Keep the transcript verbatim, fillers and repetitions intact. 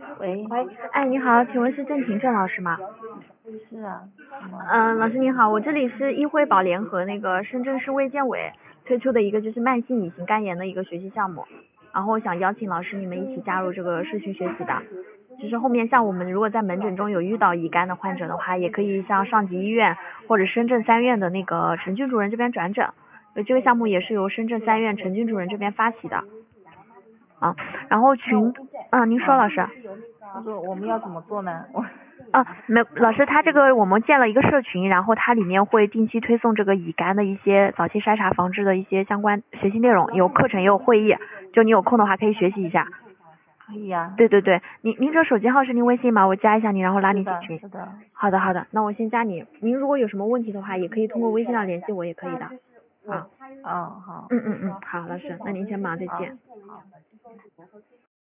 喂， 喂，哎，你好，请问是郑婷郑老师吗？ 是啊，什么？ 嗯，老师您好，我这里是医惠保联和那个深圳市卫健委推出的一个就是慢性乙型肝炎的一个学习项目，然后我想邀请老师你们一起加入这个社区学习的。就是后面像我们如果在门诊中有遇到乙肝的患者的话，也可以向上级医院或者深圳三院的那个陈军主任这边转诊。呃，这个项目也是由深圳三院陈军主任这边发起的。啊，然后群，啊，您说老师。 他说我们要怎么做呢？我啊，没，老师，他这个我们建了一个社群，然后它里面会定期推送这个乙肝的一些早期筛查防治的一些相关学习内容，有课程也有会议，就你有空的话可以学习一下。 可以呀、 对对对，您您这手机号是您微信吗？我加一下您，然后拉是的， 你进群。 是的。 好的好的，那我先加你。您如果有什么问题的话，也可以通过微信上联系我，也可以的。啊， 哦，好。 嗯嗯嗯，好，老师，那您先忙，再好见。 好。